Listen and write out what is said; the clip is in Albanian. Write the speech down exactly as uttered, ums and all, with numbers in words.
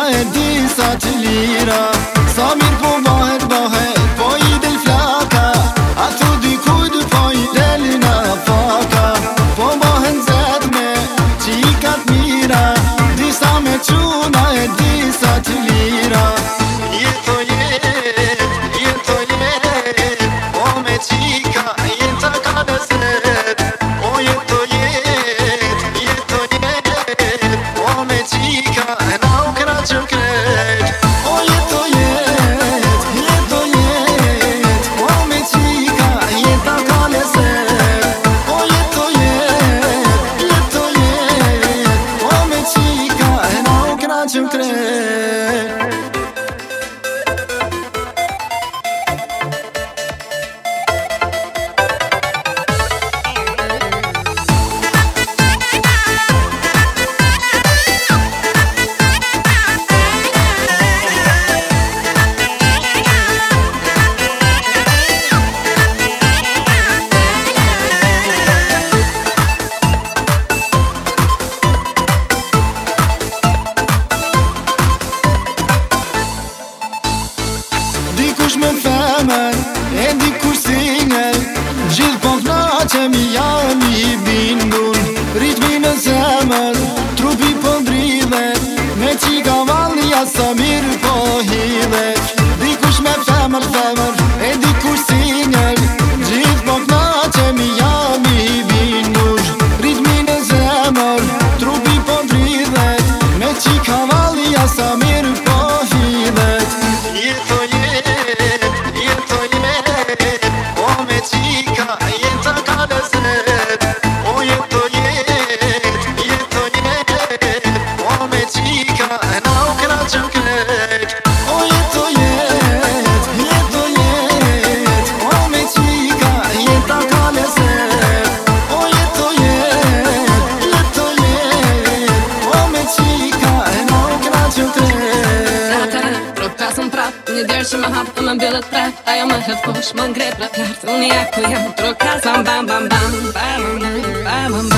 e disa që lira. Sa mirë po bahet, bahet, po i del flaka. Ato dy kujt po i delin a faka. Po bahen zet me qikat mira. Disa me quna e disa që lira. Jeto jet, jeto jet, po me qika jeta ka lezet. O jeto jet, jeto jet, po me qika na u kraqëm kret. O jeto jet, jeto jet, po me qika jeta ka lezet. O jeto jet, jeto jet, po me qika na u kraqëm kret. Dikush me femen, e dikush single. Gjithë po knaqemi, jam i bindur. Ritmi në zemër, trupi po ndridhet. Me qika valja sa mirë po hidhet. Dikush me femër, femër, e dikush single. Gjithë po knaqemi, jam i bindur. Ritmi në zemër, trupi po ndridhet. Me qika valja sa mirë po hidhet. Jeto jet, jeto jet, po me qika jeta ka lezet. O jeto jet, jeto jet, po me qika na u kraqëm kret. O jeto jet, jeto jet, po me qika jeta ka lezet. O jeto jet, jeto jet, po me qika na u kraqëm kret. Pasëm prap, një derë që më hapë, më mbjellët prap. Ajo më hedh posh, më ngre për lartë. Unë ja ku jam, troka, bam bam bam bam, bam bam bam bam bam.